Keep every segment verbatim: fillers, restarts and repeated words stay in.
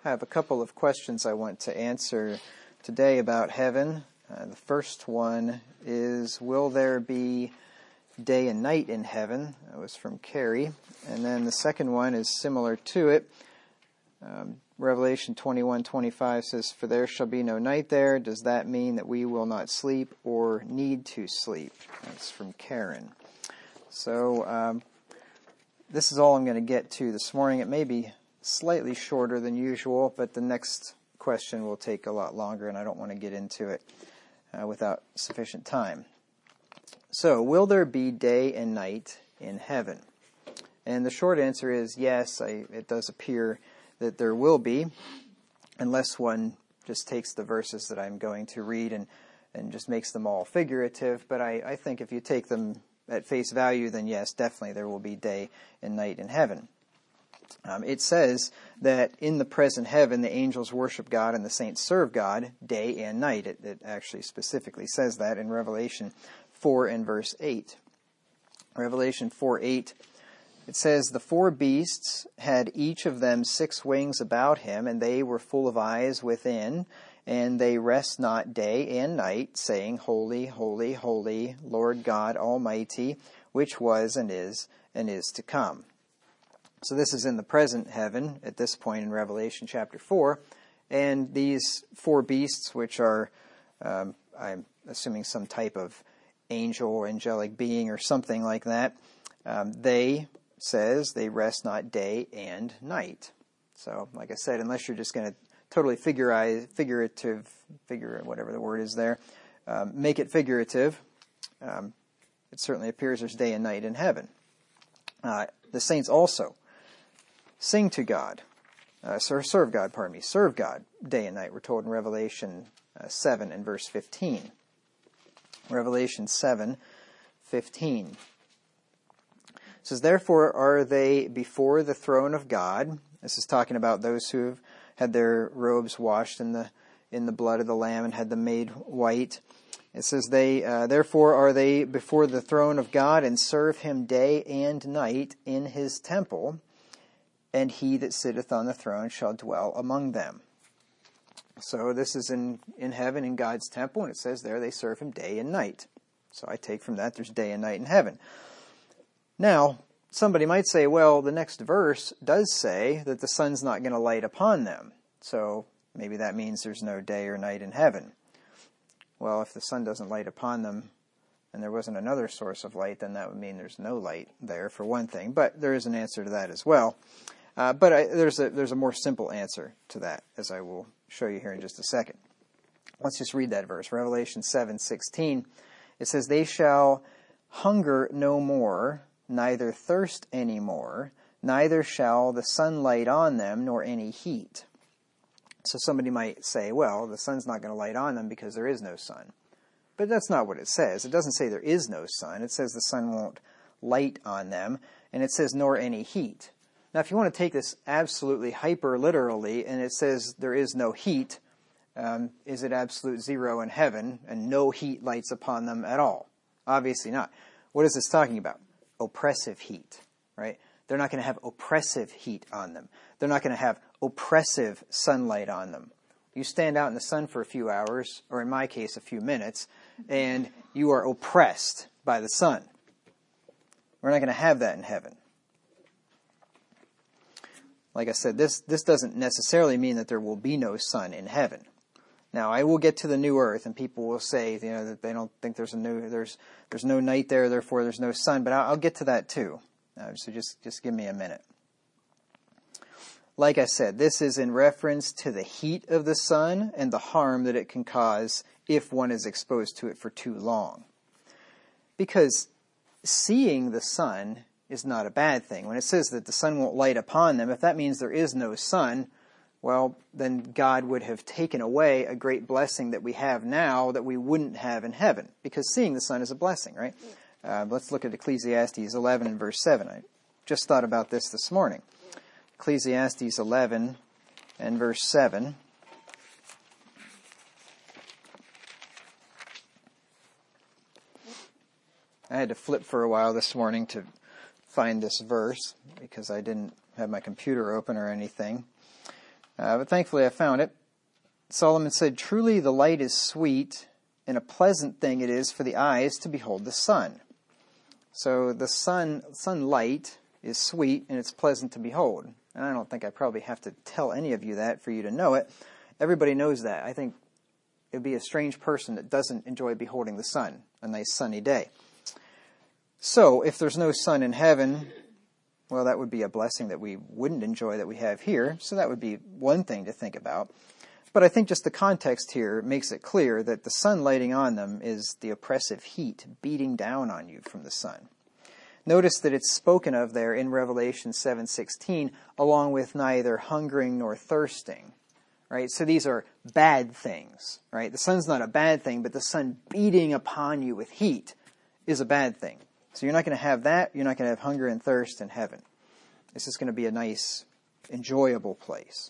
have a couple of questions I want to answer today about heaven. Uh, the first one is, will there be day and night in heaven? That was from Carrie. And then the second one is similar to it. Um, Revelation twenty-one twenty-five says, "For there shall be no night there." Does that mean that we will not sleep or need to sleep? That's from Karen. So um, this is all I'm going to get to this morning. It may be slightly shorter than usual, but the next question will take a lot longer, and I don't want to get into it uh, without sufficient time. So, will there be day and night in heaven? And the short answer is yes, I, it does appear that there will be, unless one just takes the verses that I'm going to read and, and just makes them all figurative. But I, I think if you take them at face value, then yes, definitely there will be day and night in heaven. Um, it says that in the present heaven, the angels worship God and the saints serve God day and night. It, it actually specifically says that in Revelation four and verse eight. Revelation four eight, it says, "The four beasts had each of them six wings about him, and they were full of eyes within, and they rest not day and night, saying, Holy, holy, holy, Lord God Almighty, which was and is and is to come." So this is in the present heaven at this point in Revelation chapter four. And these four beasts, which are, um, I'm assuming some type of angel or angelic being or something like that, um, they, says, they rest not day and night. So, like I said, unless you're just going to totally figurize, figurative, figure, whatever the word is there, um, make it figurative, um, it certainly appears there's day and night in heaven. Uh, the saints also sing to God, uh, serve God, pardon me, serve God day and night. We're told in Revelation uh, seven and verse fifteen. Revelation seven fifteen. It says, "Therefore are they before the throne of God." This is talking about those who have had their robes washed in the in the blood of the Lamb and had them made white. It says, "They uh, therefore are they before the throne of God and serve him day and night in his temple, and he that sitteth on the throne shall dwell among them." So this is in, in heaven, in God's temple, and it says there they serve him day and night. So I take from that there's day and night in heaven. Now, somebody might say, well, the next verse does say that the sun's not going to light upon them. So maybe that means there's no day or night in heaven. Well, if the sun doesn't light upon them and there wasn't another source of light, then that would mean there's no light there, for one thing. But there is an answer to that as well. Uh, but I, there's a there's a more simple answer to that, as I will show you here in just a second. Let's just read that verse, Revelation seven sixteen. It says, "They shall hunger no more, neither thirst any more, neither shall the sun light on them, nor any heat." So somebody might say, well, the sun's not going to light on them because there is no sun. But that's not what it says. It doesn't say there is no sun. It says the sun won't light on them, and it says nor any heat. Now, if you want to take this absolutely hyper-literally, and it says there is no heat, um, is it absolute zero in heaven, and no heat lights upon them at all? Obviously not. What is this talking about? Oppressive heat, right? They're not going to have oppressive heat on them. They're not going to have oppressive sunlight on them. You stand out in the sun for a few hours, or in my case, a few minutes, and you are oppressed by the sun. We're not going to have that in heaven. Like I said, this, this doesn't necessarily mean that there will be no sun in heaven. Now, I will get to the new earth, and people will say, you know, that they don't think there's a new, there's, there's no night there, therefore there's no sun. But I'll, I'll get to that too. Uh, so just, just give me a minute. Like I said, this is in reference to the heat of the sun and the harm that it can cause if one is exposed to it for too long. Because seeing the sun is not a bad thing. When it says that the sun won't light upon them, if that means there is no sun, well, then God would have taken away a great blessing that we have now that we wouldn't have in heaven, because seeing the sun is a blessing, right? Uh, let's look at Ecclesiastes eleven and verse seven. I just thought about this this morning. Ecclesiastes eleven and verse seven. I had to flip for a while this morning to find this verse because I didn't have my computer open or anything. Uh, but thankfully I found it. Solomon said, "Truly the light is sweet, and a pleasant thing it is for the eyes to behold the sun." So the sun, sunlight is sweet and it's pleasant to behold. And I don't think I probably have to tell any of you that for you to know it. Everybody knows that. I think it would be a strange person that doesn't enjoy beholding the sun, a nice sunny day. So if there's no sun in heaven, well, that would be a blessing that we wouldn't enjoy that we have here. So that would be one thing to think about. But I think just the context here makes it clear that the sun lighting on them is the oppressive heat beating down on you from the sun. Notice that it's spoken of there in Revelation seven sixteen, along with neither hungering nor thirsting. Right? So these are bad things. Right? The sun's not a bad thing, but the sun beating upon you with heat is a bad thing. So you're not going to have that. You're not going to have hunger and thirst in heaven. This is going to be a nice, enjoyable place.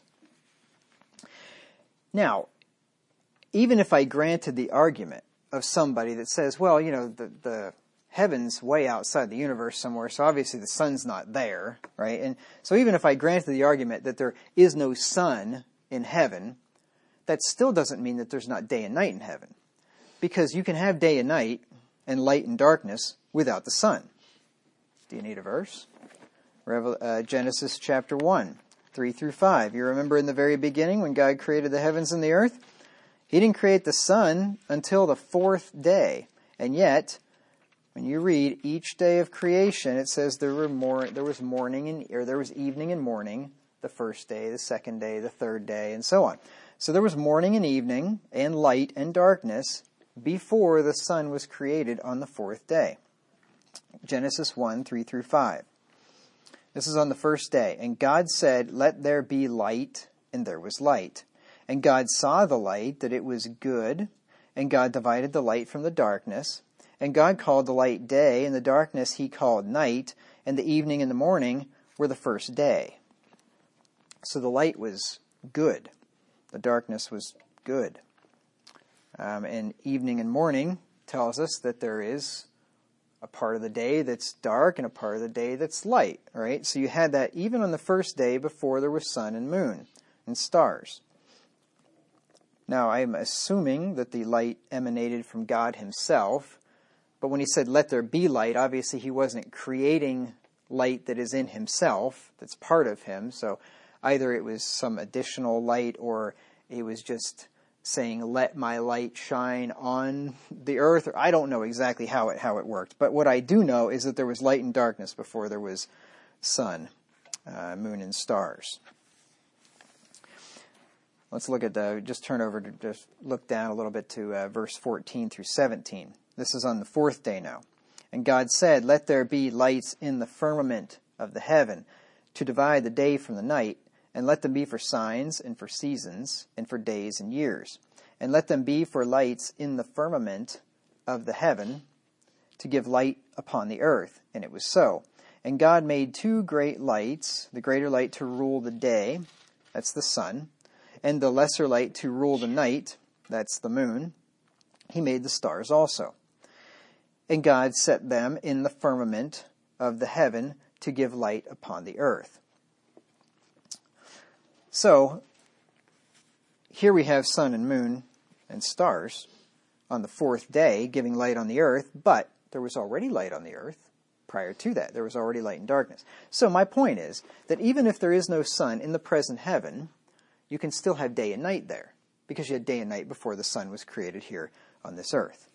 Now, even if I granted the argument of somebody that says, well, you know, the, the heaven's way outside the universe somewhere, so obviously the sun's not there, right? And so even if I granted the argument that there is no sun in heaven, that still doesn't mean that there's not day and night in heaven. Because you can have day and night and light and darkness without the sun. Do you need a verse? Revel- uh, Genesis chapter one. three through five. You remember in the very beginning when God created the heavens and the earth? He didn't create the sun until the fourth day. And yet, when you read each day of creation, it says there were more, there was morning and or there was evening and morning, the first day, the second day, the third day, and so on. So there was morning and evening and light and darkness before the sun was created on the fourth day. Genesis one, three through five. This is on the first day. And God said, "Let there be light," and there was light. And God saw the light, that it was good. And God divided the light from the darkness. And God called the light day, and the darkness he called night. And the evening and the morning were the first day. So the light was good. The darkness was good. Um, and evening and morning tells us that there is a part of the day that's dark and a part of the day that's light, right? So you had that even on the first day before there was sun and moon and stars. Now, I'm assuming that the light emanated from God himself, but when he said, "Let there be light," obviously he wasn't creating light that is in himself, that's part of him. So either it was some additional light or it was just saying, "Let my light shine on the earth." Or I don't know exactly how it how it worked. But what I do know is that there was light and darkness before there was sun, uh, moon, and stars. Let's look at the, just turn over to just look down a little bit to uh, verse fourteen through seventeen. This is on the fourth day now. And God said, "Let there be lights in the firmament of the heaven to divide the day from the night, and let them be for signs and for seasons and for days and years. And let them be for lights in the firmament of the heaven to give light upon the earth." And it was so. And God made two great lights, the greater light to rule the day, that's the sun, and the lesser light to rule the night, that's the moon. He made the stars also. And God set them in the firmament of the heaven to give light upon the earth. So, here we have sun and moon and stars on the fourth day giving light on the earth, but there was already light on the earth prior to that. There was already light and darkness. So my point is that even if there is no sun in the present heaven, you can still have day and night there, because you had day and night before the sun was created here on this earth.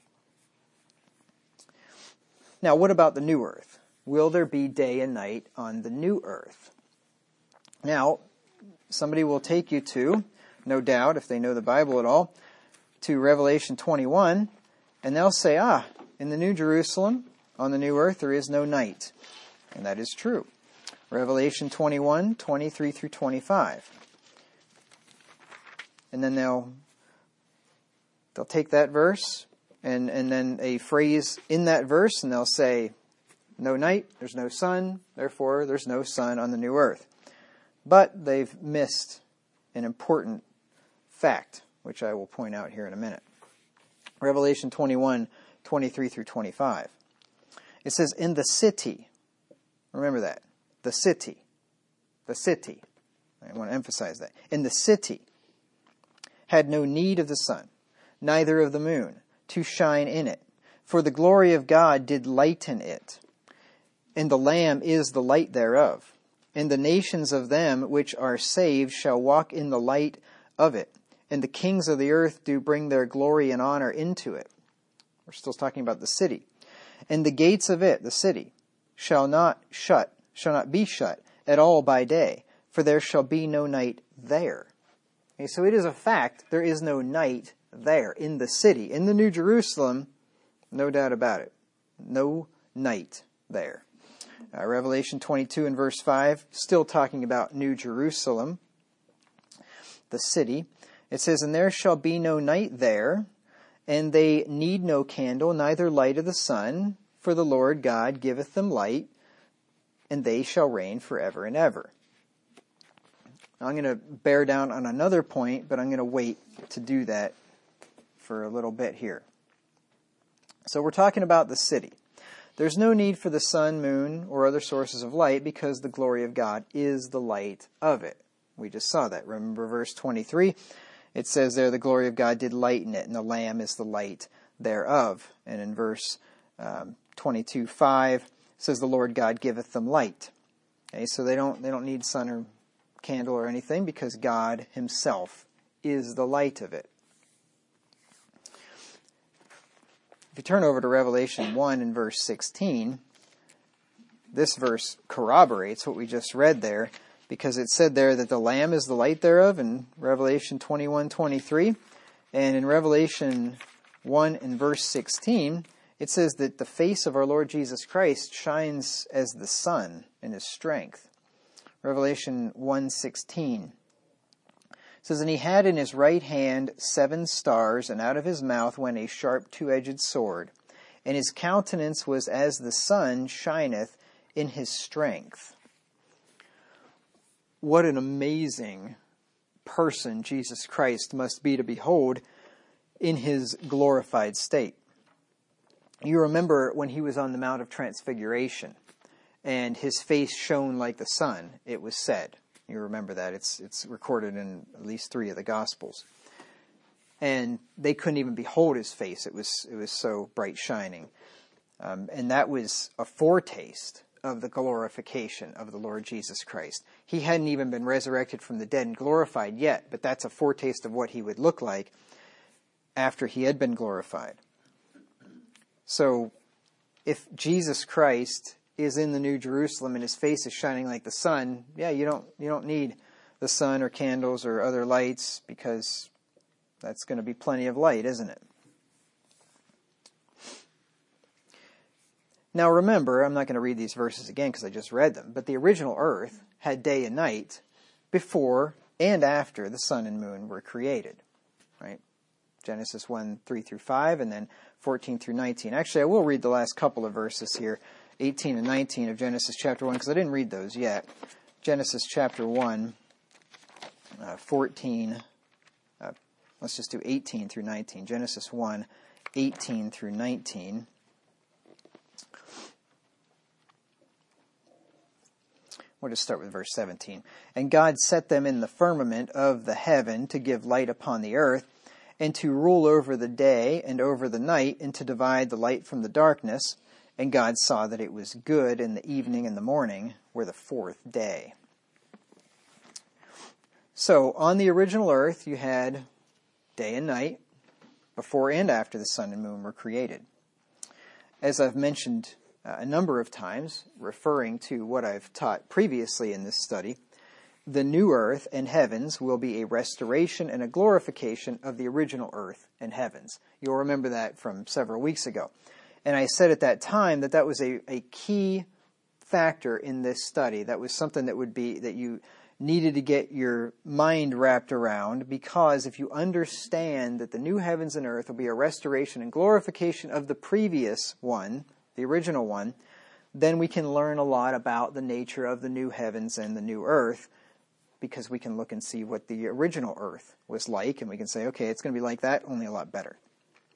Now, what about the new earth? Will there be day and night on the new earth? Now, somebody will take you to, no doubt, if they know the Bible at all, to Revelation twenty-one, and they'll say, ah, in the New Jerusalem, on the new earth, there is no night. And that is true. Revelation twenty-one, twenty-three through twenty-five. And then they'll they'll take that verse and, and then a phrase in that verse, and they'll say, no night, there's no sun, therefore there's no sun on the new earth. But they've missed an important fact, which I will point out here in a minute. Revelation twenty-one, twenty-three through twenty-five. It says, in the city, remember that, the city, the city, I want to emphasize that. And the city had no need of the sun, neither of the moon, to shine in it. For the glory of God did lighten it. And the Lamb is the light thereof. And the nations of them which are saved shall walk in the light of it. And the kings of the earth do bring their glory and honor into it. We're still talking about the city. And the gates of it, the city, shall not shut, shall not be shut at all by day, for there shall be no night there. Okay, so it is a fact, there is no night there in the city. In the New Jerusalem, no doubt about it. No night there. Uh, Revelation twenty-two and verse five, still talking about New Jerusalem, the city. It says, and there shall be no night there, and they need no candle, neither light of the sun, for the Lord God giveth them light, and they shall reign forever and ever. Now, I'm going to bear down on another point, but I'm going to wait to do that for a little bit here. So we're talking about the city. There's no need for the sun, moon, or other sources of light because the glory of God is the light of it. We just saw that. Remember verse twenty-three? It says there, the glory of God did lighten it, and the Lamb is the light thereof. And in verse um, twenty-two five, it says, the Lord God giveth them light. Okay, so they don't they don't need sun or candle or anything because God himself is the light of it. If you turn over to Revelation one and verse sixteen, this verse corroborates what we just read there, because it said there that the Lamb is the light thereof in Revelation twenty-one twenty-three. And in Revelation one and verse sixteen, it says that the face of our Lord Jesus Christ shines as the sun in his strength. Revelation one sixteen says, and he had in his right hand seven stars, and out of his mouth went a sharp two-edged sword, and his countenance was as the sun shineth in his strength. What an amazing person Jesus Christ must be to behold in his glorified state. You remember when he was on the Mount of Transfiguration, and his face shone like the sun, it was said. You remember that. It's it's recorded in at least three of the Gospels. And they couldn't even behold his face. It was it was so bright shining. Um, and that was a foretaste of the glorification of the Lord Jesus Christ. He hadn't even been resurrected from the dead and glorified yet, but that's a foretaste of what he would look like after he had been glorified. So if Jesus Christ is in the New Jerusalem and his face is shining like the sun, yeah, you don't you don't need the sun or candles or other lights, because that's going to be plenty of light, isn't it? Now remember, I'm not going to read these verses again because I just read them, but the original earth had day and night before and after the sun and moon were created, right? Genesis one, three through five, and then fourteen through nineteen. Actually, I will read the last couple of verses here, eighteen and nineteen of Genesis chapter one, because I didn't read those yet. Genesis chapter one, uh, fourteen, uh, let's just do eighteen through nineteen. Genesis one, eighteen through nineteen. We'll just start with verse seventeen. And God set them in the firmament of the heaven to give light upon the earth, and to rule over the day and over the night, and to divide the light from the darkness. And God saw that it was good, and the evening and the morning were the fourth day. So, on the original earth, you had day and night, before and after the sun and moon were created. As I've mentioned uh, a number of times, referring to what I've taught previously in this study, the new earth and heavens will be a restoration and a glorification of the original earth and heavens. You'll remember that from several weeks ago. And I said at that time that that was a, a key factor in this study. That was something that would be, that you needed to get your mind wrapped around, because if you understand that the new heavens and earth will be a restoration and glorification of the previous one, the original one, then we can learn a lot about the nature of the new heavens and the new earth, because we can look and see what the original earth was like, and we can say, okay, it's going to be like that, only a lot better.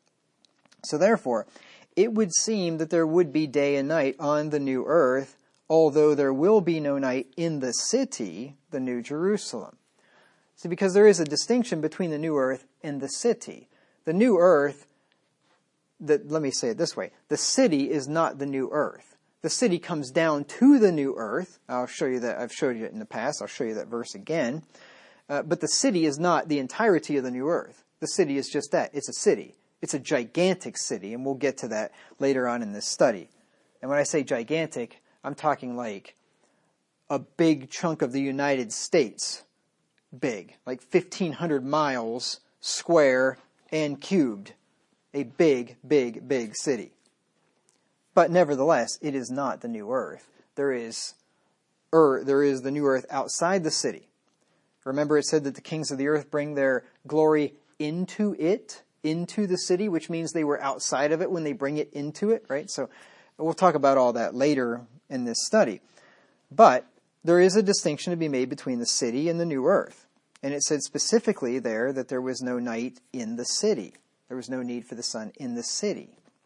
So therefore, it would seem that there would be day and night on the new earth although there will be no night in the city, the New Jerusalem. See, because there is a distinction between the new earth and the city. The new earth, the, let me say it this way, the city is not the new earth. The city comes down to the new earth. I'll show you that. I've showed you it in the past. I'll show you that verse again. Uh, but the city is not the entirety of the new earth. The city is just that. It's a city. It's a gigantic city, and we'll get to that later on in this study. And when I say gigantic, I'm talking like a big chunk of the United States big, like fifteen hundred miles square and cubed. A big, big, big city. But nevertheless, it is not the new earth. There is, er, there is the new earth outside the city. Remember it said that the kings of the earth bring their glory into it, into the city, which means they were outside of it when they bring it into it, right? So we'll talk about all that later in this study. But there is a distinction to be made between the city and the new earth. And it said specifically there that there was no night in the city. There was no need for the sun in the city.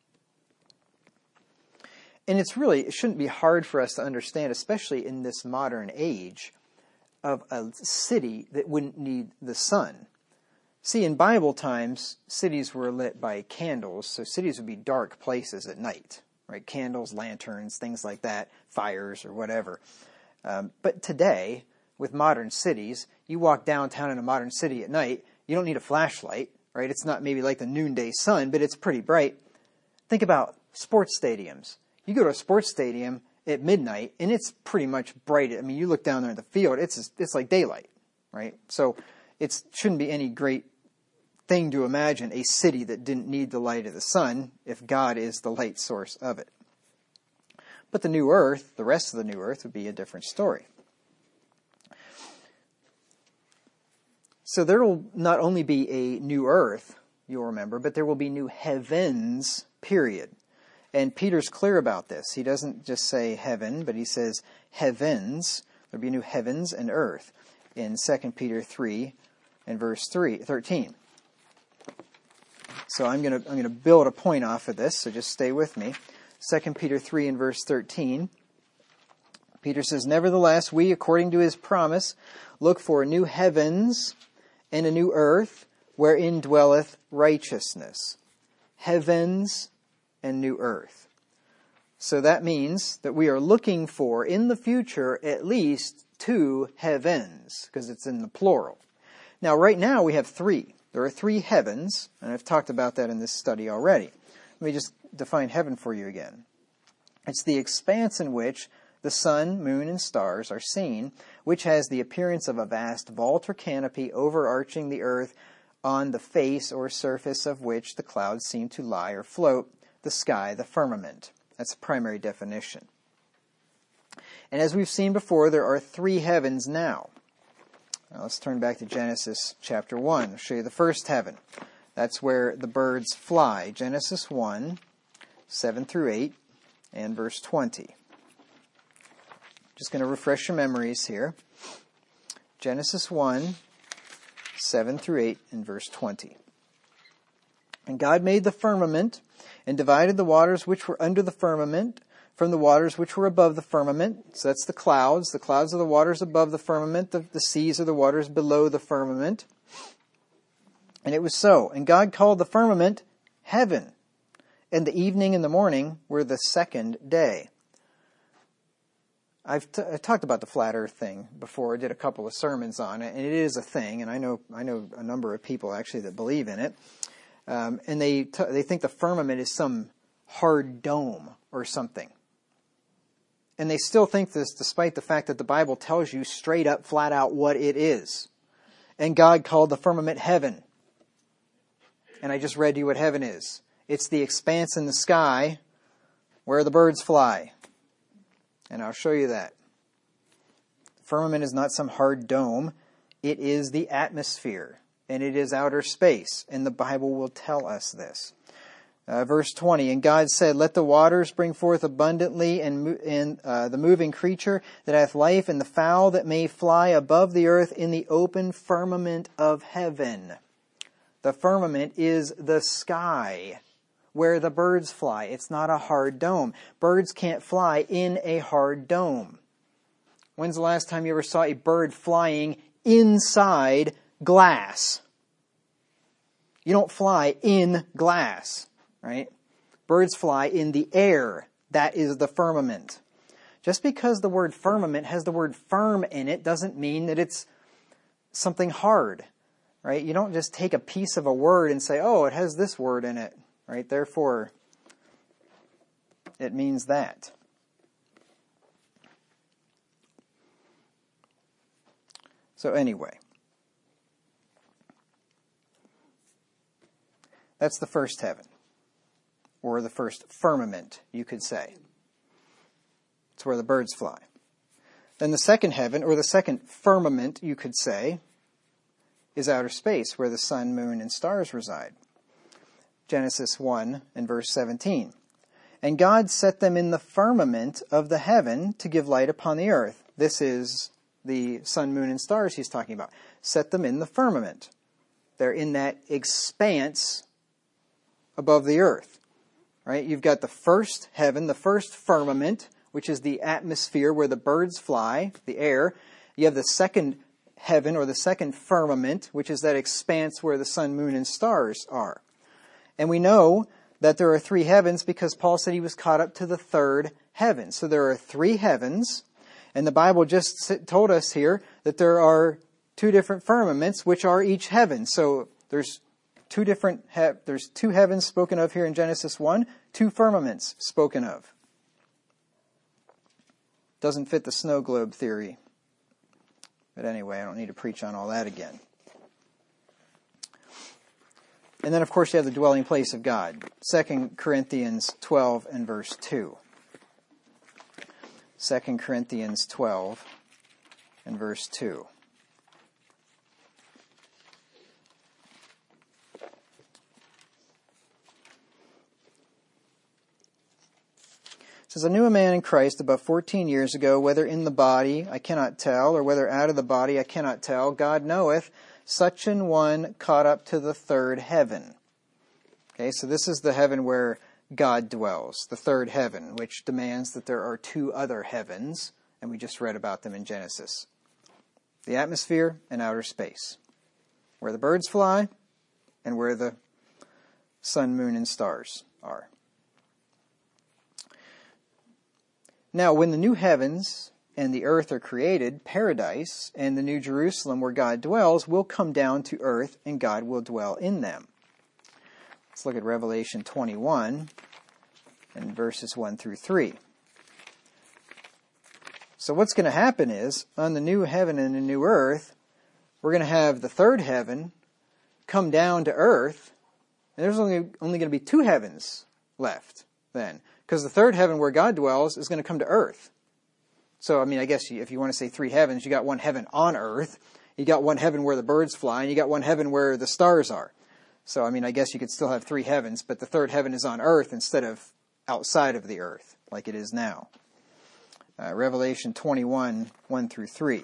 And it's really, it shouldn't be hard for us to understand, especially in this modern age, of a city that wouldn't need the sun. See, in Bible times, cities were lit by candles, so cities would be dark places at night, right? Candles, lanterns, things like that, fires or whatever. Um, but today, with modern cities, you walk downtown in a modern city at night, you don't need a flashlight, right? It's not maybe like the noonday sun, but it's pretty bright. Think about sports stadiums. You go to a sports stadium at midnight, and it's pretty much bright. I mean, you look down there in the field, it's it's like daylight, right? So it shouldn't be any great thing to imagine a city that didn't need the light of the sun if God is the light source of it. But the new earth, the rest of the new earth, would be a different story. So there will not only be a new earth, you'll remember, but there will be new heavens, period. And Peter's clear about this. He doesn't just say heaven, but he says heavens. There'll be new heavens and earth in Second Peter three and verse three, thirteen. So I'm going to I'm going to build a point off of this, so just stay with me. Second Peter three and verse thirteen. Peter says, "Nevertheless, we, according to his promise, look for new heavens and a new earth, wherein dwelleth righteousness." Heavens and new earth. So that means that we are looking for, in the future, at least two heavens, because it's in the plural. Now, right now, we have three. There are three heavens, and I've talked about that in this study already. Let me just define heaven for you again. It's the expanse in which the sun, moon, and stars are seen, which has the appearance of a vast vault or canopy overarching the earth, on the face or surface of which the clouds seem to lie or float, the sky, the firmament. That's the primary definition. And as we've seen before, there are three heavens now. Now let's turn back to Genesis chapter one. I'll show you the first heaven. That's where the birds fly. Genesis one, seven through eight, and verse twenty. Just going to refresh your memories here. Genesis one, seven through eight, and verse twenty. "And God made the firmament, and divided the waters which were under the firmament from the waters which were above the firmament." So that's the clouds. The clouds are the waters above the firmament. The, the seas are the waters below the firmament. "And it was so. And God called the firmament heaven. And the evening and the morning were the second day." I've, t- I've talked about the flat earth thing before. I did a couple of sermons on it, and it is a thing, and I know I know a number of people actually that believe in it. Um, and they t- they think the firmament is some hard dome or something. And they still think this despite the fact that the Bible tells you straight up, flat out what it is. And God called the firmament heaven. And I just read to you what heaven is. It's the expanse in the sky where the birds fly. And I'll show you that. Firmament is not some hard dome. It is the atmosphere. And it is outer space. And the Bible will tell us this. Uh, verse twenty, "And God said, Let the waters bring forth abundantly, and, and uh, the moving creature that hath life, and the fowl that may fly above the earth in the open firmament of heaven." The firmament is the sky, where the birds fly. It's not a hard dome. Birds can't fly in a hard dome. When's the last time you ever saw a bird flying inside glass? You don't fly in glass, right? Birds fly in the air. That is the firmament. Just because the word firmament has the word firm in it doesn't mean that it's something hard, right? You don't just take a piece of a word and say, oh, it has this word in it, right? Therefore, it means that. So anyway, that's the first heaven, or the first firmament, you could say. It's where the birds fly. Then the second heaven, or the second firmament, you could say, is outer space, where the sun, moon, and stars reside. Genesis one and verse seventeen. And God set them in the firmament of the heaven to give light upon the earth. This is the sun, moon, and stars he's talking about. Set them in the firmament. They're in that expanse above the earth, right? You've got the first heaven, the first firmament, which is the atmosphere where the birds fly, the air. You have the second heaven, or the second firmament, which is that expanse where the sun, moon, and stars are. And we know that there are three heavens because Paul said he was caught up to the third heaven. So there are three heavens, and the Bible just told us here that there are two different firmaments, which are each heaven. So there's two different he- there's two heavens spoken of here in Genesis one, two firmaments spoken of. Doesn't fit the snow globe theory. But anyway, I don't need to preach on all that again. And then, of course, you have the dwelling place of God. Second Corinthians twelve and verse two. Second Corinthians twelve and verse two. It says, I knew a man in Christ about fourteen years ago, whether in the body I cannot tell, or whether out of the body I cannot tell. God knoweth, such an one caught up to the third heaven. Okay, so this is the heaven where God dwells, the third heaven, which demands that there are two other heavens, and we just read about them in Genesis. The atmosphere and outer space, where the birds fly and where the sun, moon, and stars are. Now, when the new heavens and the earth are created, paradise and the new Jerusalem where God dwells will come down to earth, and God will dwell in them. Let's look at Revelation twenty-one and verses one through three. So what's going to happen is, on the new heaven and the new earth, we're going to have the third heaven come down to earth, and there's only, only going to be two heavens left then. Because the third heaven where God dwells is going to come to earth. So, I mean, I guess if you want to say three heavens, you got one heaven on earth, you got one heaven where the birds fly, and you got one heaven where the stars are. So, I mean, I guess you could still have three heavens, but the third heaven is on earth instead of outside of the earth, like it is now. Uh, Revelation twenty-one, one through three.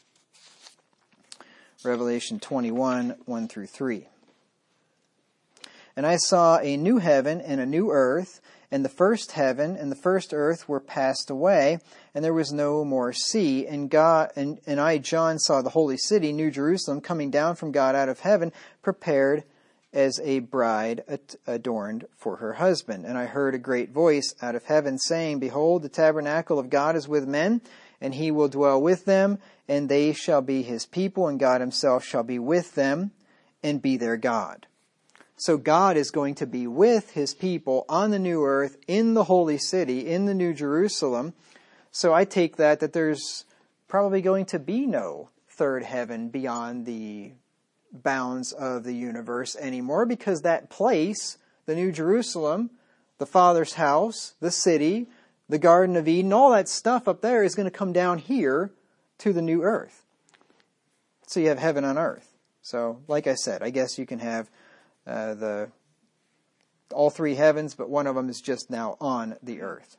Revelation twenty-one, one through three. And I saw a new heaven and a new earth, and the first heaven and the first earth were passed away, and there was no more sea. And God and, and I, John, saw the holy city, New Jerusalem, coming down from God out of heaven, prepared as a bride adorned for her husband. And I heard a great voice out of heaven saying, Behold, the tabernacle of God is with men, and he will dwell with them, and they shall be his people, and God himself shall be with them, and be their God. So God is going to be with his people on the new earth, in the holy city, in the new Jerusalem. So I take that that there's probably going to be no third heaven beyond the bounds of the universe anymore, because that place, the new Jerusalem, the Father's house, the city, the Garden of Eden, all that stuff up there is going to come down here to the new earth. So you have heaven on earth. So, like I said, I guess you can have Uh, the all three heavens, but one of them is just now on the earth.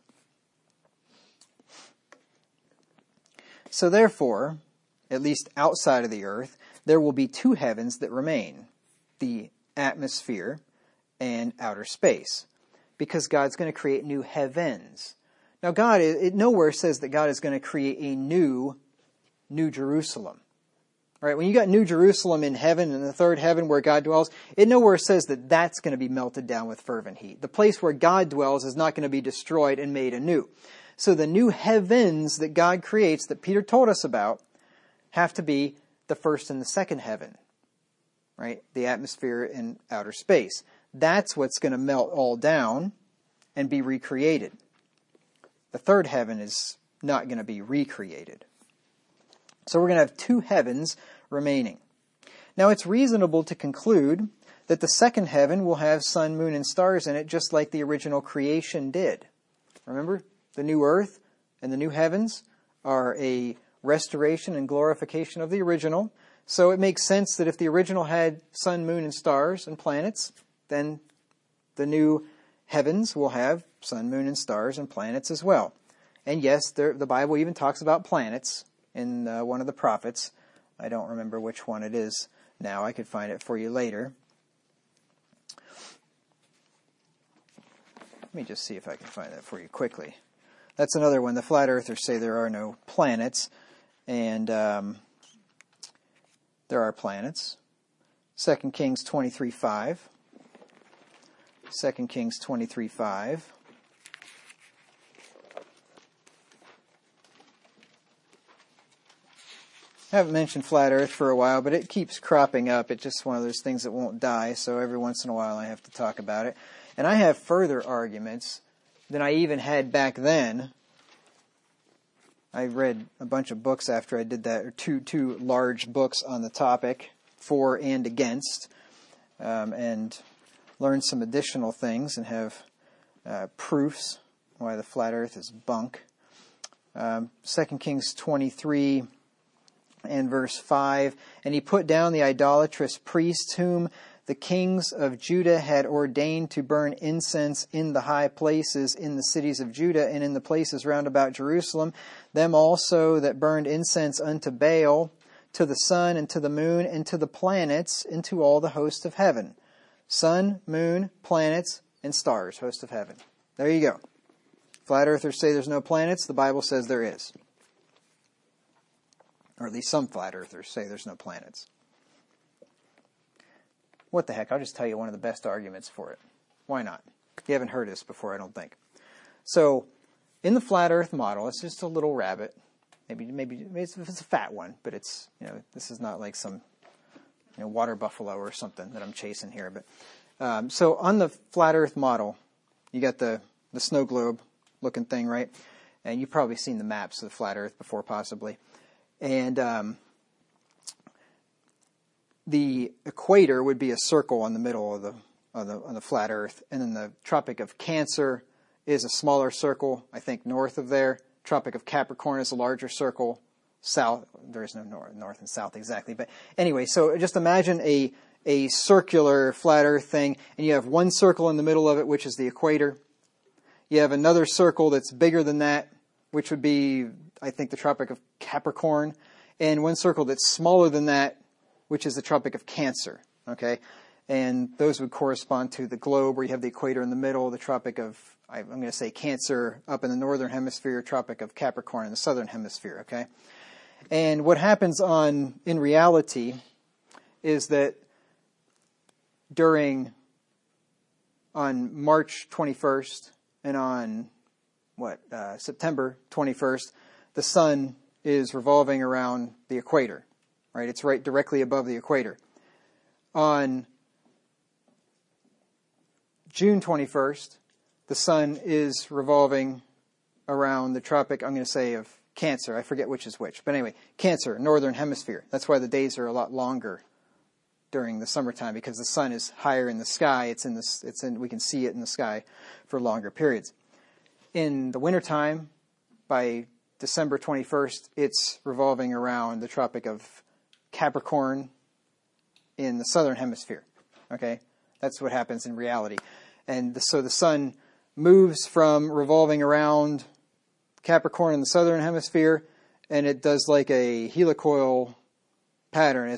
So therefore, at least outside of the earth, there will be two heavens that remain, the atmosphere and outer space. because God's going to create new heavens. Now God, it nowhere says that God is going to create a new, new Jerusalem. Right? When you got New Jerusalem in heaven, in the third heaven where God dwells, it nowhere says that that's going to be melted down with fervent heat. The place where God dwells is not going to be destroyed and made anew. So the new heavens that God creates, that Peter told us about, have to be the first and the second heaven. Right? The atmosphere and outer space. That's what's going to melt all down and be recreated. The third heaven is not going to be recreated. So we're going to have two heavens remaining. Now it's reasonable to conclude that the second heaven will have sun, moon, and stars in it, just like the original creation did. Remember, the new earth and the new heavens are a restoration and glorification of the original. So it makes sense that if the original had sun, moon, and stars and planets, then the new heavens will have sun, moon, and stars and planets as well. And yes, there, the Bible even talks about planets in uh, one of the prophets. I don't remember which one it is now. I could find it for you later. Let me just see if I can find that for you quickly. That's another one. The flat earthers say there are no planets, and um, there are planets. Second Kings twenty-three five. Second Kings twenty-three five. I haven't mentioned flat earth for a while, but it keeps cropping up. It's just one of those things that won't die, so every once in a while I have to talk about it. And I have further arguments than I even had back then. I read a bunch of books after I did that, or two two large books on the topic, for and against, um, and learned some additional things and have uh, proofs why the flat earth is bunk. Um, Second Kings twenty-three and verse five, and he put down the idolatrous priests whom the kings of Judah had ordained to burn incense in the high places in the cities of Judah and in the places round about Jerusalem, them also that burned incense unto Baal, to the sun and to the moon and to the planets, and to all the host of heaven. Sun, moon, planets, and stars, host of heaven. There you go. Flat earthers say there's no planets. The Bible says there is. Or at least some flat earthers say there's no planets. What the heck? I'll just tell you one of the best arguments for it. Why not? You haven't heard this before, I don't think. So, in the flat earth model, it's just a little rabbit. Maybe maybe it's, it's a fat one, but it's, you know, this is not like some, you know, water buffalo or something that I'm chasing here. But um, so on the flat earth model, you got the, the snow globe looking thing, right? And you've probably seen the maps of the flat earth before, possibly. And um, the equator would be a circle on the middle of the, of the of the flat Earth, and then the Tropic of Cancer is a smaller circle, I think, north of there. Tropic of Capricorn is a larger circle. South, there is no north, north and south exactly, but anyway. So just imagine a a circular flat Earth thing, and you have one circle in the middle of it, which is the equator. You have another circle that's bigger than that, which would be, I think, the Tropic of Capricorn, and one circle that's smaller than that, which is the Tropic of Cancer, okay? And those would correspond to the globe, where you have the equator in the middle, the Tropic of, I'm going to say Cancer up in the northern hemisphere, Tropic of Capricorn in the southern hemisphere, okay? And what happens on in reality is that during, on March twenty-first and on, what, uh, September twenty-first, the sun is revolving around the equator, right? It's right directly above the equator. On June twenty-first, the sun is revolving around the Tropic, I'm going to say, of Cancer. I forget which is which. But anyway, Cancer, northern hemisphere. That's why the days are a lot longer during the summertime, because the sun is higher in the sky. It's in this, it's in, we can see it in the sky for longer periods. In the wintertime, by December twenty-first, it's revolving around the Tropic of Capricorn in the southern hemisphere. Okay? That's what happens in reality. And the, so the sun moves from revolving around Capricorn in the southern hemisphere, and it does like a helicoil pattern as it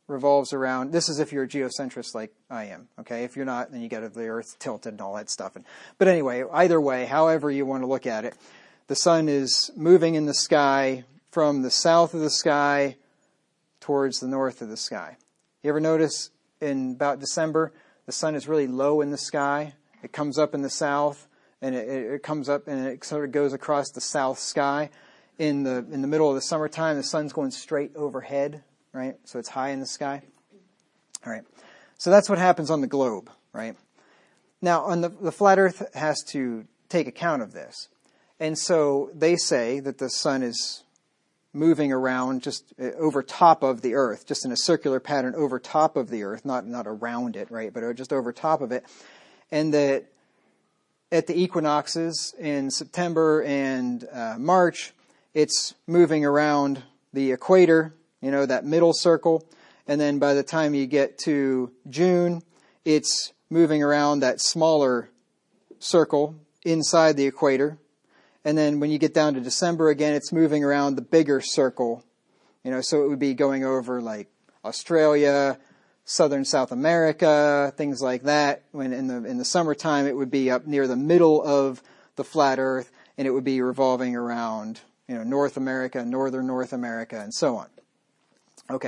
revolves around, this is if you're a geocentrist like I am, okay? If you're not, then you get the Earth tilted and all that stuff. And, but anyway, either way, however you want to look at it, the sun is moving in the sky from the south of the sky towards the north of the sky. You ever notice in about December, the sun is really low in the sky? It comes up in the south, and it, it comes up and it sort of goes across the south sky. In the in the middle of the summertime, the sun's going straight overhead, right? So it's high in the sky. All right. So that's what happens on the globe, right? Now, on the, the flat Earth has to take account of this. And so they say that the sun is moving around just over top of the Earth, just in a circular pattern over top of the Earth, not, not around it, right? But just over top of it. And that at the equinoxes in September and uh, March, it's moving around the equator, you know, that middle circle. And then by the time you get to June, it's moving around that smaller circle inside the equator. And then when you get down to December again, it's moving around the bigger circle. You know, so it would be going over like Australia, southern South America, things like that. When in the in the summertime, it would be up near the middle of the flat Earth, and it would be revolving around, you know, North America, northern North America, and so on. Okay.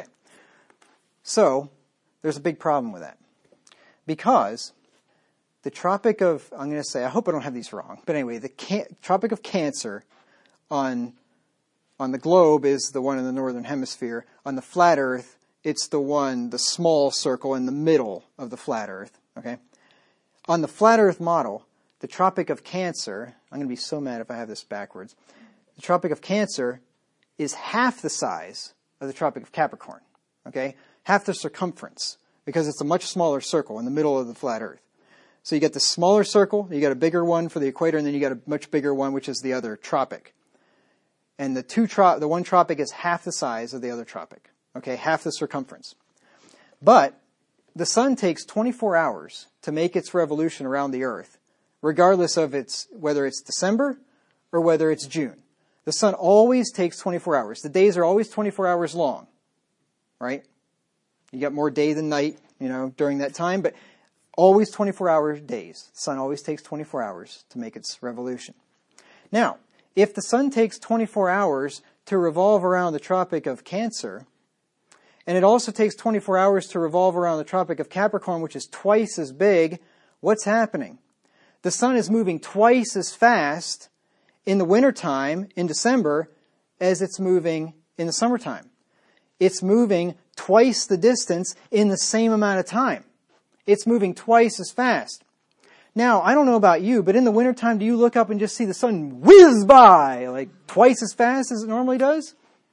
So there's a big problem with that. Because the Tropic of, I'm going to say, I hope I don't have these wrong, but anyway, the can, Tropic of Cancer on on the globe is the one in the northern hemisphere. On the flat Earth, it's the one, the small circle in the middle of the flat Earth. Okay. On the flat Earth model, the Tropic of Cancer, I'm going to be so mad if I have this backwards. The Tropic of Cancer is half the size of the Tropic of Capricorn. Okay, half the circumference, because it's a much smaller circle in the middle of the flat Earth. So you get the smaller circle, you got a bigger one for the equator, and then you got a much bigger one, which is the other tropic. And the two tro- the one tropic is half the size of the other tropic. Okay, half the circumference. But the sun takes twenty-four hours to make its revolution around the Earth, regardless of its whether it's December or whether it's June. The sun always takes twenty-four hours. The days are always twenty-four hours long, right? You got more day than night, you know, during that time, but always twenty-four hour days. The sun always takes twenty-four hours to make its revolution. Now, if the sun takes twenty-four hours to revolve around the Tropic of Cancer, and it also takes twenty-four hours to revolve around the Tropic of Capricorn, which is twice as big, what's happening? The sun is moving twice as fast in the wintertime, in December, as it's moving in the summertime. It's moving twice the distance in the same amount of time. It's moving twice as fast. Now, I don't know about you, but in the wintertime, do you look up and just see the sun whiz by like twice as fast as it normally does?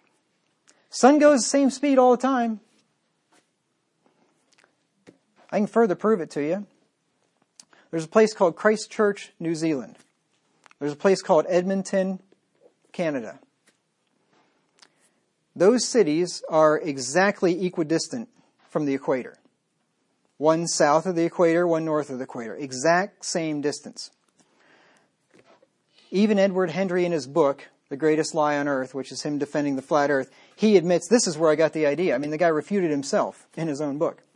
Sun goes the same speed all the time. I can further prove it to you. There's a place called Christchurch, New Zealand. There's a place called Edmonton, Canada. Those cities are exactly equidistant from the equator. One south of the equator, one north of the equator. Exact same distance. Even Edward Hendry in his book, The Greatest Lie on Earth, which is him defending the flat Earth, he admits this is where I got the idea. I mean, the guy refuted himself in his own book.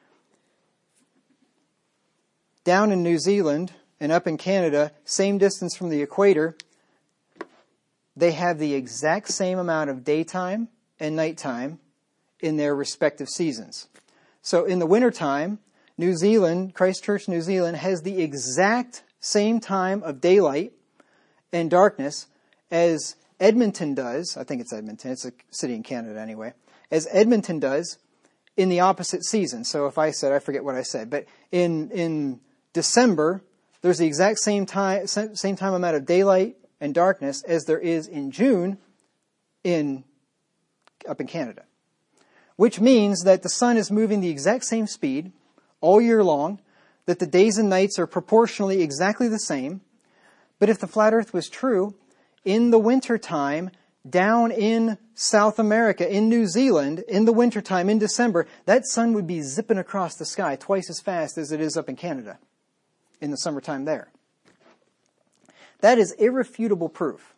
Down in New Zealand and up in Canada, same distance from the equator, they have the exact same amount of daytime and nighttime in their respective seasons. So in the wintertime, New Zealand, Christchurch, New Zealand, has the exact same time of daylight and darkness as Edmonton does. I think it's Edmonton. It's a city in Canada anyway. As Edmonton does in the opposite season. So if I said, I forget what I said, but in in December, there's the exact same time, same time amount of daylight and darkness as there is in June in up in Canada. Which means that the sun is moving the exact same speed all year long, that the days and nights are proportionally exactly the same. But if the flat Earth was true, in the wintertime, down in South America, in New Zealand, in the wintertime, in December, that sun would be zipping across the sky twice as fast as it is up in Canada in the summertime there. That is irrefutable proof.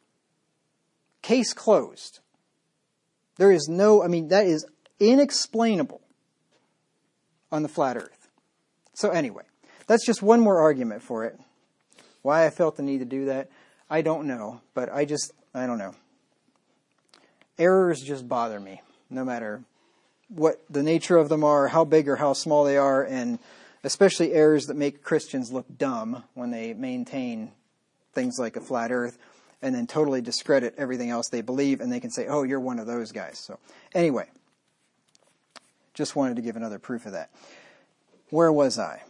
Case closed. There is no, I mean, that is inexplainable on the flat earth. So anyway, that's just one more argument for it. Why I felt the need to do that, I don't know. But I just, I don't know. Errors just bother me, no matter what the nature of them are, how big or how small they are, and especially errors that make Christians look dumb when they maintain things like a flat earth and then totally discredit everything else they believe, and they can say, oh, you're one of those guys. So anyway, just wanted to give another proof of that. Where was I?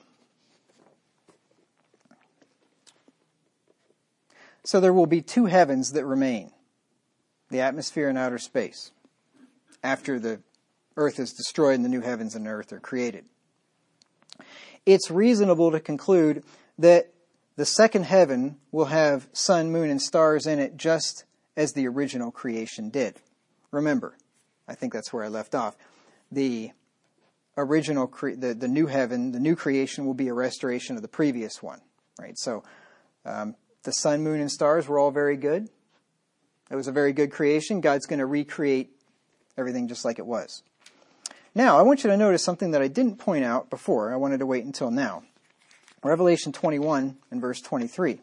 So there will be two heavens that remain, the atmosphere and outer space, after the earth is destroyed and the new heavens and earth are created. It's reasonable to conclude that the second heaven will have sun, moon, and stars in it just as the original creation did. Remember, I think that's where I left off. The original, cre- the, the new heaven, the new creation will be a restoration of the previous one, right? So um, the sun, moon, and stars were all very good. It was a very good creation. God's going to recreate everything just like it was. Now, I want you to notice something that I didn't point out before. I wanted to wait until now. Revelation twenty-one and verse twenty-three.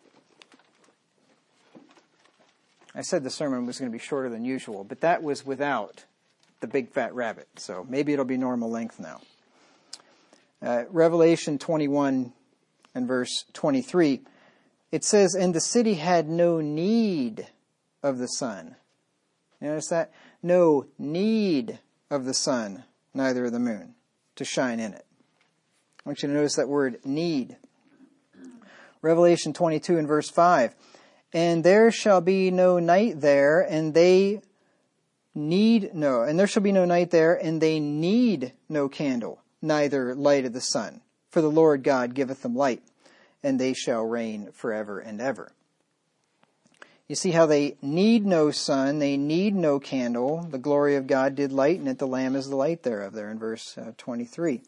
I said the sermon was going to be shorter than usual, but that was without the big fat rabbit. So maybe it'll be normal length now. Uh, Revelation twenty-one and verse twenty-three. It says, and the city had no need of the sun. You notice that? No need of the sun, neither of the moon, to shine in it. I want you to notice that word need. Revelation twenty-two and verse five. And there shall be no night there, and they need no, and there shall be no night there, and they need no candle, neither light of the sun. For the Lord God giveth them light, and they shall reign forever and ever. You see how they need no sun, they need no candle. The glory of God did lighten it, the Lamb is the light thereof, there in verse uh, twenty-three.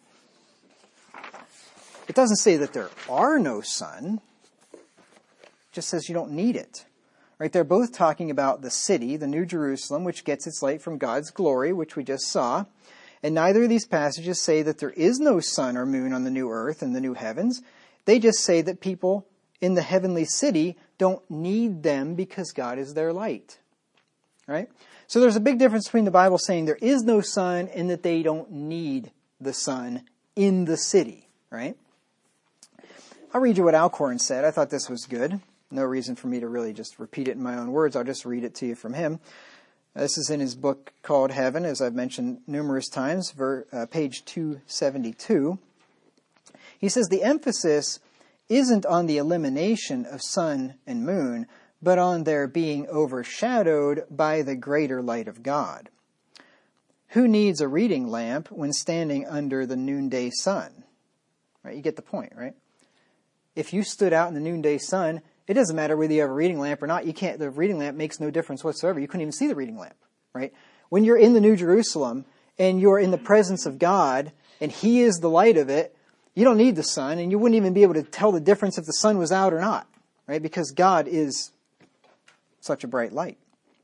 It doesn't say that there are no sun. It just says you don't need it. Right? They're both talking about the city, the New Jerusalem, which gets its light from God's glory, which we just saw. And neither of these passages say that there is no sun or moon on the new earth and the new heavens. They just say that people in the heavenly city don't need them because God is their light. Right? So there's a big difference between the Bible saying there is no sun and that they don't need the sun in the city. Right? I'll read you what Alcorn said. I thought this was good. No reason for me to really just repeat it in my own words. I'll just read it to you from him. This is in his book called Heaven, as I've mentioned numerous times, ver, uh, page two seventy-two. He says, the emphasis isn't on the elimination of sun and moon, but on their being overshadowed by the greater light of God. Who needs a reading lamp when standing under the noonday sun? Right? You get the point, right? If you stood out in the noonday sun, it doesn't matter whether you have a reading lamp or not. You can't. The reading lamp makes no difference whatsoever. You couldn't even see the reading lamp, right? When you're in the New Jerusalem and you're in the presence of God and He is the light of it, you don't need the sun, and you wouldn't even be able to tell the difference if the sun was out or not, right? Because God is such a bright light.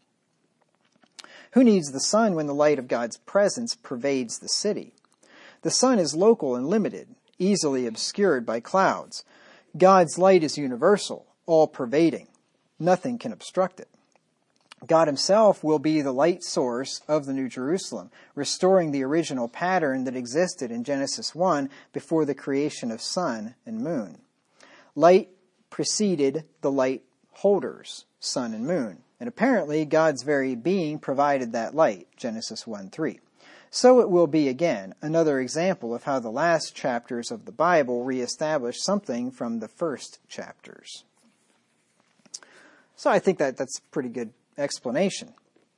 Who needs the sun when the light of God's presence pervades the city? The sun is local and limited, easily obscured by clouds. God's light is universal, all-pervading. Nothing can obstruct it. God Himself will be the light source of the New Jerusalem, restoring the original pattern that existed in Genesis one before the creation of sun and moon. Light preceded the light holders, sun and moon, and apparently God's very being provided that light, Genesis one three. So it will be again another example of how the last chapters of the Bible reestablish something from the first chapters. So I think that that's a pretty good explanation.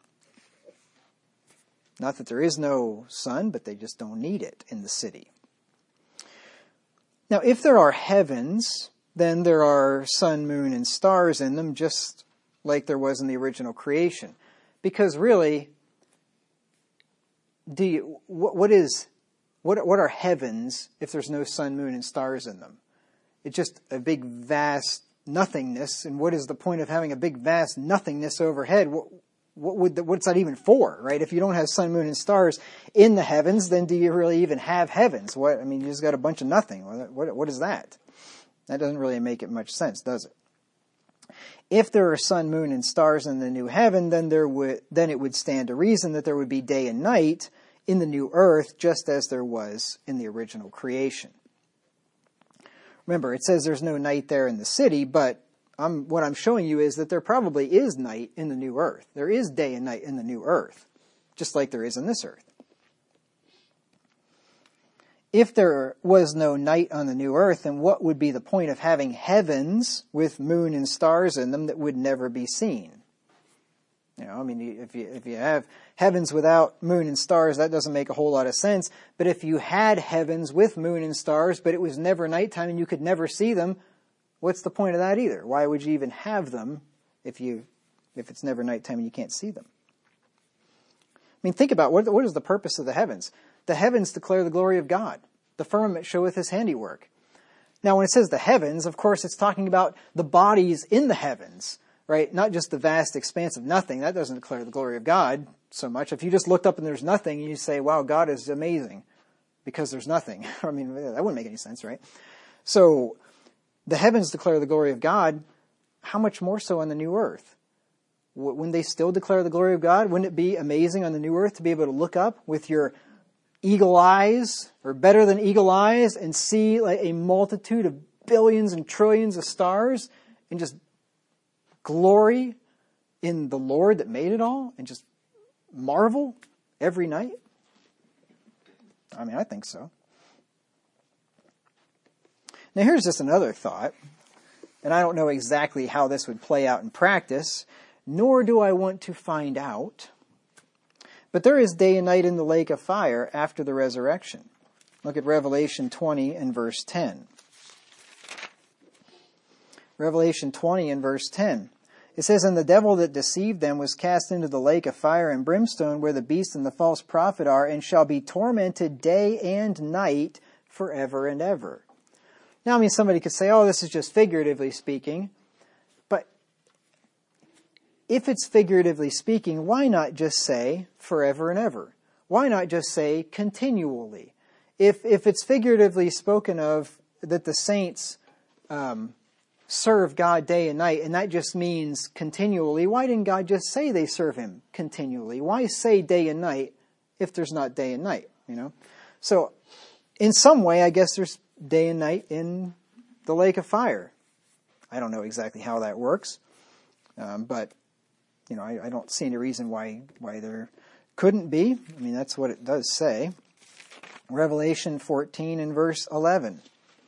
Not that there is no sun, but they just don't need it in the city. Now, if there are heavens, then there are sun, moon, and stars in them, just like there was in the original creation. Because really, do you, what, what is, what, what are heavens if there's no sun, moon, and stars in them? It's just a big, vast nothingness. And what is the point of having a big, vast nothingness overhead? What, what would the, what's that even for, right? If you don't have sun, moon, and stars in the heavens, then do you really even have heavens? What I mean, you just got a bunch of nothing. What what, what is that? That doesn't really make it much sense, does it? If there are sun, moon, and stars in the new heaven, then there would then it would stand to reason that there would be day and night in the new earth, just as there was in the original creation. Remember, it says there's no night there in the city, but I'm, what I'm showing you is that there probably is night in the new earth. There is day and night in the new earth, just like there is in this earth. If there was no night on the new earth, then what would be the point of having heavens with moon and stars in them that would never be seen? You know, I mean, if you if you have heavens without moon and stars, that doesn't make a whole lot of sense. But if you had heavens with moon and stars, but it was never nighttime and you could never see them, what's the point of that either? Why would you even have them if you if it's never nighttime and you can't see them? I mean, think about what what is the purpose of the heavens? The heavens declare the glory of God. The firmament showeth his handiwork. Now, when it says the heavens, of course, it's talking about the bodies in the heavens. Right? Not just the vast expanse of nothing. That doesn't declare the glory of God so much. If you just looked up and there's nothing, and you say, wow, God is amazing because there's nothing. I mean, that wouldn't make any sense, right? So the heavens declare the glory of God. How much more so on the new earth? Wouldn't they still declare the glory of God? Wouldn't it be amazing on the new earth to be able to look up with your eagle eyes, or better than eagle eyes, and see like a multitude of billions and trillions of stars and just glory in the Lord that made it all and just marvel every night? I mean, I think so. Now here's just another thought, and I don't know exactly how this would play out in practice, nor do I want to find out. But there is day and night in the lake of fire after the resurrection. Look at Revelation twenty and verse ten. Revelation twenty and verse ten. It says, and the devil that deceived them was cast into the lake of fire and brimstone, where the beast and the false prophet are, and shall be tormented day and night forever and ever. Now, I mean, somebody could say, oh, this is just figuratively speaking. But if it's figuratively speaking, why not just say forever and ever? Why not just say continually? If if it's figuratively spoken of that the saints um, serve God day and night, and that just means continually, why didn't God just say they serve him continually? Why say day and night if there's not day and night, you know? So in some way, I guess there's day and night in the lake of fire. I don't know exactly how that works, um, but you know, I, I don't see any reason why why there couldn't be. I mean, that's what it does say. Revelation fourteen and verse eleven.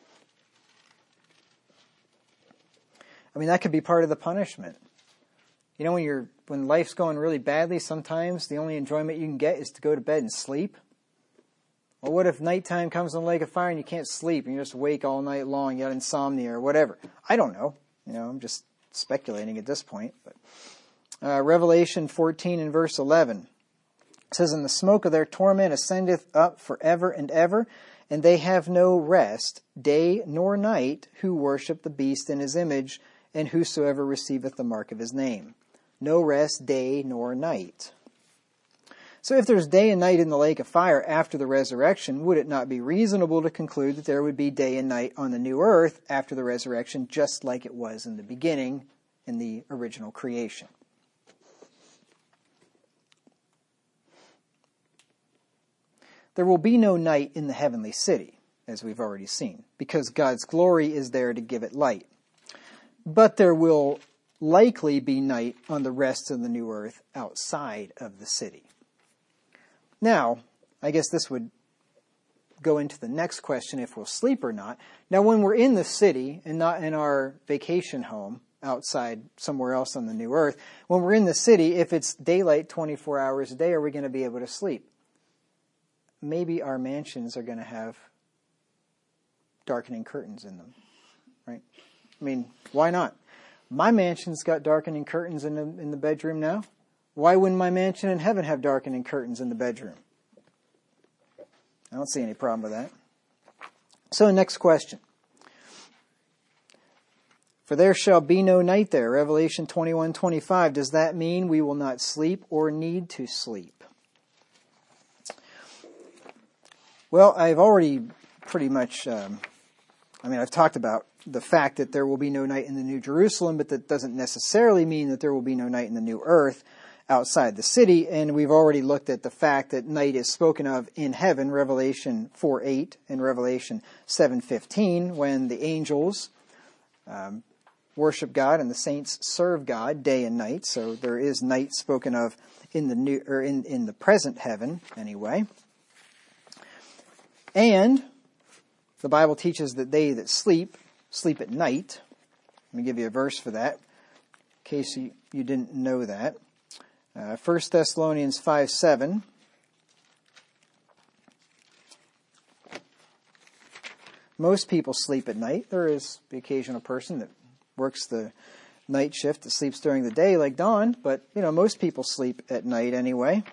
I mean, that could be part of the punishment. You know, when you're when life's going really badly, sometimes the only enjoyment you can get is to go to bed and sleep. Well, what if nighttime comes in the lake of fire and you can't sleep and you're just awake all night long, you got insomnia or whatever? I don't know. You know, I'm just speculating at this point. But uh, Revelation fourteen and verse eleven says, and the smoke of their torment ascendeth up forever and ever, and they have no rest, day nor night, who worship the beast in his image, and whosoever receiveth the mark of his name. No rest, day nor night. So if there's day and night in the lake of fire after the resurrection, would it not be reasonable to conclude that there would be day and night on the new earth after the resurrection, just like it was in the beginning in the original creation? There will be no night in the heavenly city, as we've already seen, because God's glory is there to give it light. But there will likely be night on the rest of the new earth outside of the city. Now, I guess this would go into the next question, if we'll sleep or not. Now, when we're in the city and not in our vacation home outside somewhere else on the new earth, when we're in the city, if it's daylight twenty-four hours a day, are we going to be able to sleep? Maybe our mansions are going to have darkening curtains in them, right? I mean, why not? My mansion's got darkening curtains in the, in the bedroom now. Why wouldn't my mansion in heaven have darkening curtains in the bedroom? I don't see any problem with that. So next question. For there shall be no night there. Revelation twenty-one twenty-five. Does that mean we will not sleep or need to sleep? Well, I've already pretty much, um, I mean, I've talked about the fact that there will be no night in the New Jerusalem, but that doesn't necessarily mean that there will be no night in the New Earth outside the city. And we've already looked at the fact that night is spoken of in heaven, Revelation four eight and Revelation seven fifteen, when the angels um, worship God and the saints serve God day and night. So there is night spoken of in the new or in, in the present heaven anyway. And the Bible teaches that they that sleep, sleep at night. Let me give you a verse for that, in case you, you didn't know that. Uh, First Thessalonians five seven. Most people sleep at night. There is the occasional person that works the night shift that sleeps during the day like Dawn, but you know, most people sleep at night anyway.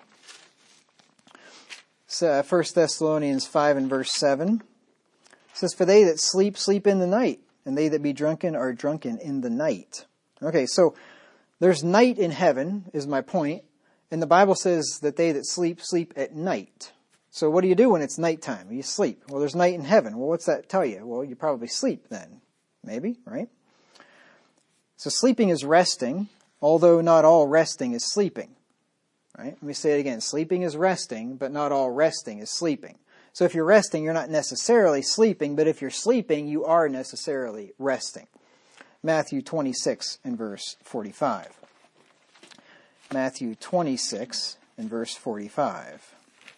So, First Thessalonians five and verse seven says, "For they that sleep, sleep in the night, and they that be drunken are drunken in the night." Okay, so there's night in heaven, is my point, and the Bible says that they that sleep, sleep at night. So what do you do when it's nighttime? You sleep. Well, there's night in heaven. Well, what's that tell you? Well, you probably sleep then. Maybe, right? So sleeping is resting, although not all resting is sleeping. Right? Let me say it again. Sleeping is resting, but not all resting is sleeping. So if you're resting, you're not necessarily sleeping, but if you're sleeping, you are necessarily resting. Matthew twenty-six and verse forty-five. Matthew twenty-six and verse forty-five.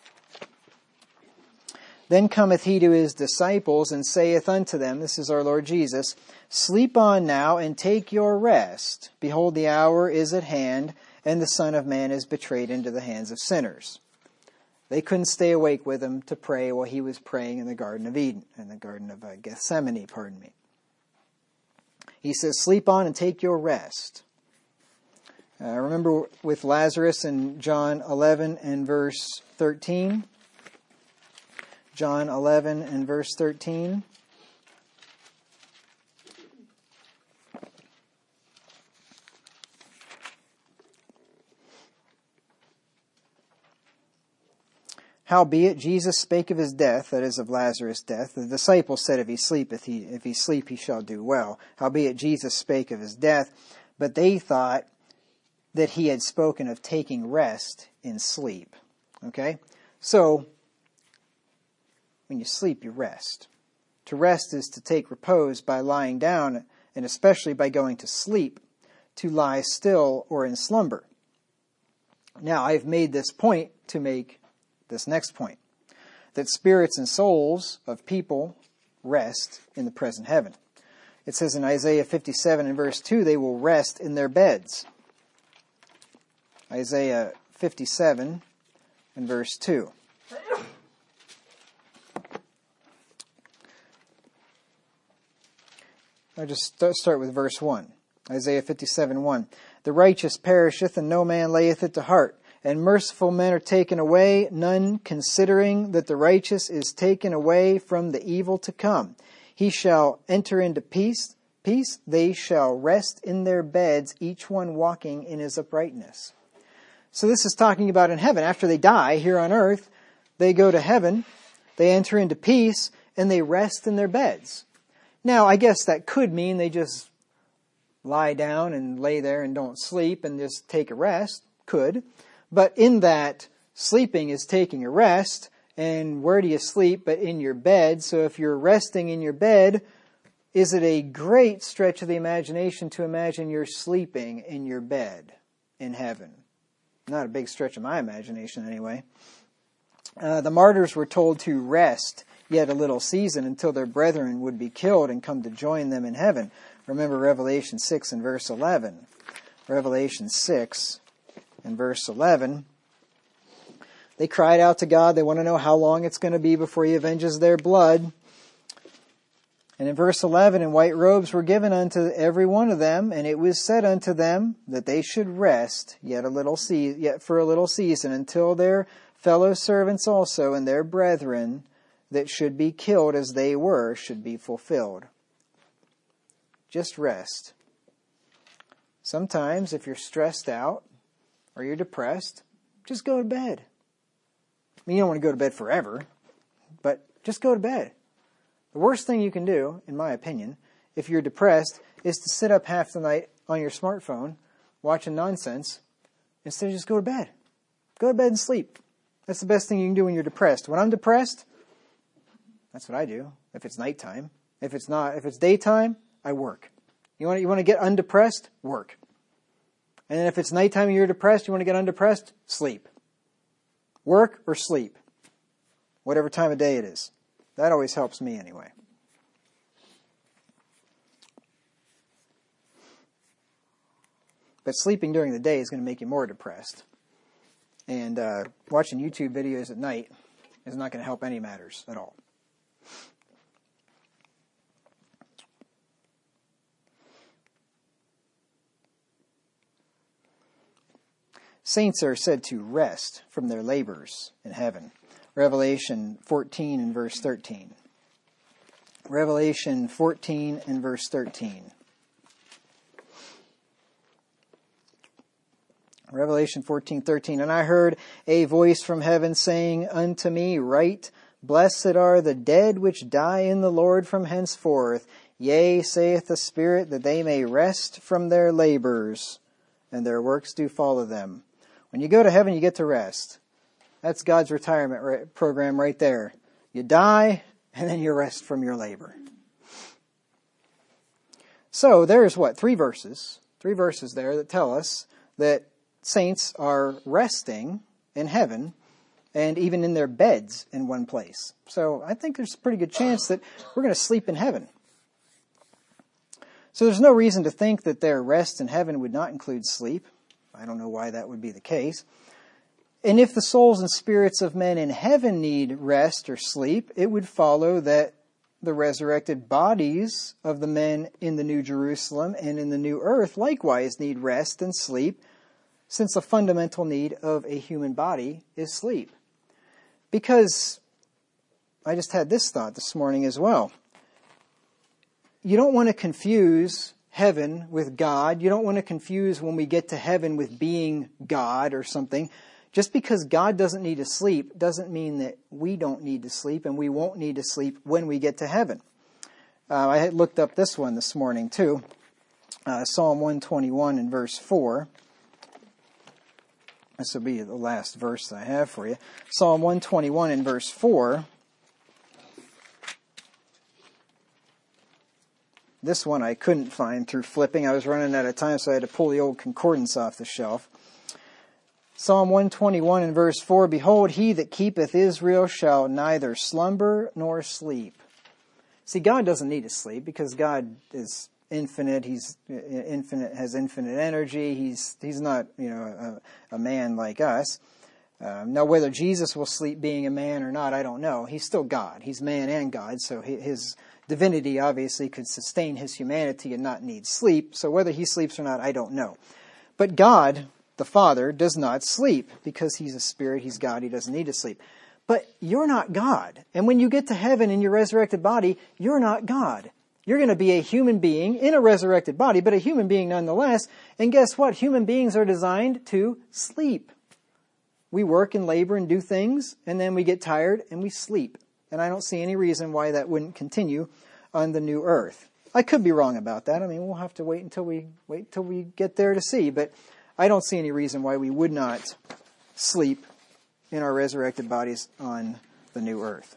"Then cometh he to his disciples, and saith unto them," this is our Lord Jesus, "Sleep on now, and take your rest. Behold, the hour is at hand, and the Son of Man is betrayed into the hands of sinners." They couldn't stay awake with him to pray while he was praying in the Garden of Eden, in the Garden of uh, Gethsemane, pardon me. He says, "Sleep on and take your rest." Uh, remember with Lazarus in John eleven and verse thirteen? John eleven and verse thirteen. "Howbeit Jesus spake of his death," that is, of Lazarus' death. "The disciples said, If he sleepeth, he, if he sleep, he shall do well. Howbeit Jesus spake of his death, but they thought that he had spoken of taking rest in sleep." Okay? So, when you sleep, you rest. To rest is to take repose by lying down, and especially by going to sleep, to lie still or in slumber. Now, I've made this point to make this next point, that spirits and souls of people rest in the present heaven. It says in Isaiah fifty-seven and verse two, they will rest in their beds. Isaiah fifty-seven and verse two. I'll just start with verse one. Isaiah fifty-seven one. "The righteous perisheth, and no man layeth it to heart. And merciful men are taken away, none considering that the righteous is taken away from the evil to come. He shall enter into peace, peace, they shall rest in their beds, each one walking in his uprightness." So this is talking about in heaven. After they die here on earth, they go to heaven, they enter into peace, and they rest in their beds. Now, I guess that could mean they just lie down and lay there and don't sleep and just take a rest. Could. But in that, sleeping is taking a rest, and where do you sleep but in your bed? So if you're resting in your bed, is it a great stretch of the imagination to imagine you're sleeping in your bed in heaven? Not a big stretch of my imagination anyway. Uh, the martyrs were told to rest yet a little season until their brethren would be killed and come to join them in heaven. Remember Revelation six and verse eleven. Revelation six in verse eleven, they cried out to God. They want to know how long it's going to be before he avenges their blood. And in verse eleven, "And white robes were given unto every one of them, and it was said unto them that they should rest yet a little se- yet for a little season, until their fellow servants also and their brethren that should be killed as they were should be fulfilled." just rest. Sometimes if you're stressed out or you're depressed, just go to bed. I mean, you don't want to go to bed forever, but just go to bed. The worst thing you can do, in my opinion, if you're depressed, is to sit up half the night on your smartphone watching nonsense instead of just go to bed. Go to bed and sleep. That's the best thing you can do when you're depressed. When I'm depressed, that's what I do. If it's nighttime. If it's not, if it's daytime, I work. You want to, you want to get undepressed? Work. And then if it's nighttime and you're depressed, you want to get undepressed? Sleep. Work or sleep. Whatever time of day it is. That always helps me anyway. But sleeping during the day is going to make you more depressed. And uh, watching YouTube videos at night is not going to help any matters at all. Saints are said to rest from their labors in heaven. Revelation fourteen and verse thirteen. Revelation fourteen and verse thirteen. Revelation fourteen, thirteen. And I heard a voice from heaven saying unto me, Write, Blessed are the dead which die in the Lord from henceforth. Yea, saith the Spirit, that they may rest from their labors, and their works do follow them. When you go to heaven, you get to rest. That's God's retirement program right there. You die, and then you rest from your labor. So there's what? Three verses. Three verses there that tell us that saints are resting in heaven and even in their beds in one place. So I think there's a pretty good chance that we're going to sleep in heaven. So there's no reason to think that their rest in heaven would not include sleep. I don't know why that would be the case. And if the souls and spirits of men in heaven need rest or sleep, it would follow that the resurrected bodies of the men in the New Jerusalem and in the New Earth likewise need rest and sleep, since the fundamental need of a human body is sleep. Because I just had this thought this morning as well. You don't want to confuse heaven with God. You don't want to confuse when we get to heaven with being God or something. Just because God doesn't need to sleep doesn't mean that we don't need to sleep, and we won't need to sleep when we get to heaven. Uh, I had looked up this one this morning too. Uh, Psalm one twenty-one and verse four. This will be the last verse that I have for you. Psalm one twenty-one and verse four. This one I couldn't find through flipping. I was running out of time, so I had to pull the old concordance off the shelf. Psalm one twenty-one and verse four, Behold, he that keepeth Israel shall neither slumber nor sleep. See, God doesn't need to sleep because God is infinite. He's infinite, has infinite energy. He's he's not, you know, a, a man like us. Um, now, whether Jesus will sleep being a man or not, I don't know. He's still God. He's man and God, so his divinity obviously could sustain his humanity and not need sleep. So whether he sleeps or not, I don't know. But God, the Father, does not sleep because he's a spirit. He's God. He doesn't need to sleep. But you're not God. And when you get to heaven in your resurrected body, you're not God. You're going to be a human being in a resurrected body, but a human being nonetheless. And guess what? Human beings are designed to sleep. We work and labor and do things, and then we get tired and we sleep. And I don't see any reason why that wouldn't continue on the new earth. I could be wrong about that. I mean, we'll have to wait until we wait until we get there to see. But I don't see any reason why we would not sleep in our resurrected bodies on the new earth.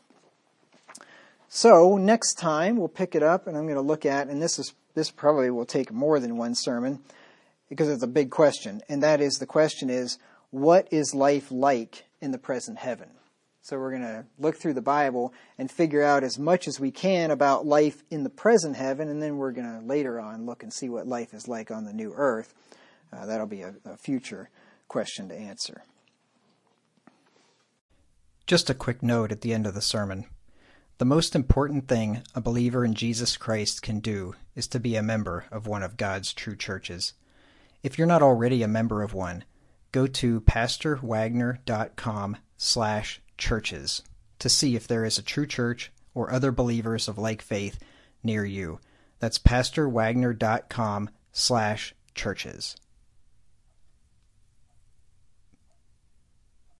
So next time we'll pick it up, and I'm going to look at, and this is this probably will take more than one sermon because it's a big question, and that is the question is, what is life like in the present heaven? So we're going to look through the Bible and figure out as much as we can about life in the present heaven, and then we're going to later on look and see what life is like on the new earth. Uh, that'll be a, a future question to answer. Just a quick note at the end of the sermon. The most important thing a believer in Jesus Christ can do is to be a member of one of God's true churches. If you're not already a member of one, go to pastorwagner.com slash churches to see if there is a true church or other believers of like faith near you. That's pastorwagner.com slash churches.